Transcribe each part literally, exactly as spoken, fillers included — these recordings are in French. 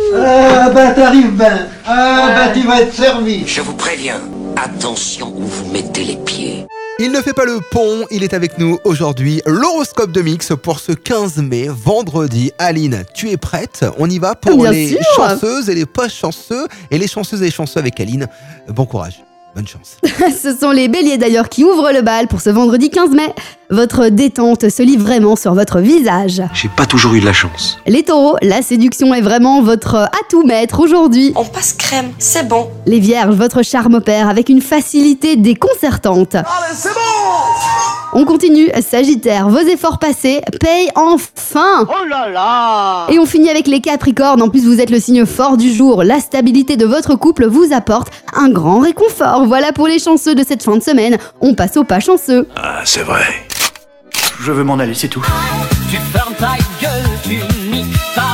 Ah bah t'arrives ben. Ah bah tu vas être servi. Je vous préviens, attention où vous mettez les pieds. Il ne fait pas le pont, il est avec nous aujourd'hui. L'horoscope de Mix pour ce quinze mai, vendredi. Aline, tu es prête? On y va pour Bien les sûr. chanceuses et les pas chanceux. Et les chanceuses et les chanceux avec Aline. Bon courage, bonne chance. Ce sont les béliers d'ailleurs qui ouvrent le bal pour ce vendredi quinze mai. Votre détente se lit vraiment sur votre visage. J'ai pas toujours eu de la chance. Les taureaux, la séduction est vraiment votre atout maître aujourd'hui. On passe crème, c'est bon. Les vierges, votre charme opère avec une facilité déconcertante. Allez c'est bon. On continue, Sagittaire, vos efforts passés payent enfin. Oh là là. Et on finit avec les Capricornes, en plus vous êtes le signe fort du jour. La stabilité de votre couple vous apporte un grand réconfort. Voilà pour les chanceux de cette fin de semaine. On passe aux pas chanceux. Ah, c'est vrai. Je veux m'en aller, c'est tout. Tu fermes ta gueule, tu niques ta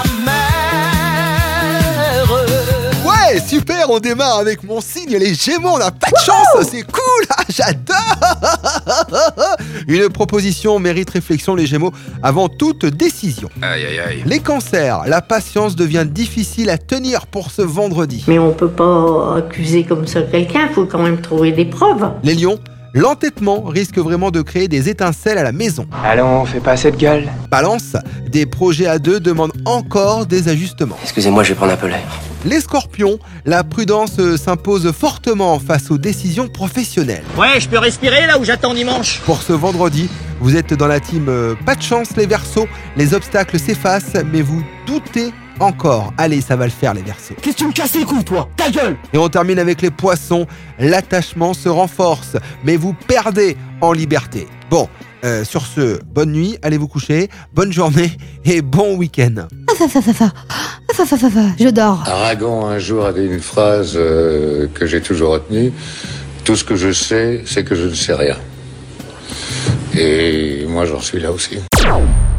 mère. Ouais, super, on démarre avec mon signe, les Gémeaux, on n'a pas de chance, c'est cool, ah, j'adore. Une proposition mérite réflexion, les Gémeaux, avant toute décision. Aïe, aïe, aïe. Les cancers, la patience devient difficile à tenir pour ce vendredi. Mais on peut pas accuser comme ça quelqu'un, faut quand même trouver des preuves. Les lions, l'entêtement risque vraiment de créer des étincelles à la maison. Allons, fais pas cette gueule. Balance, des projets à deux demandent encore des ajustements. Excusez-moi, je vais prendre un peu l'air. Les scorpions, la prudence s'impose fortement face aux décisions professionnelles. Ouais, je peux respirer là où j'attends dimanche. Pour ce vendredi, vous êtes dans la team euh, pas de chance les Verseaux, les obstacles s'effacent, mais vous doutez encore. Allez, ça va le faire les Verseaux. Qu'est-ce que tu me casses les couilles, toi? Ta gueule! Et on termine avec les Poissons, l'attachement se renforce, mais vous perdez en liberté. Bon, euh, sur ce, bonne nuit, allez vous coucher, bonne journée et bon week-end. Fa, fa, fa, fa. Fa, fa, fa, fa. Je dors. Aragon un jour a dit une phrase euh, que j'ai toujours retenue. Tout ce que je sais, c'est que je ne sais rien. Et moi j'en suis là aussi.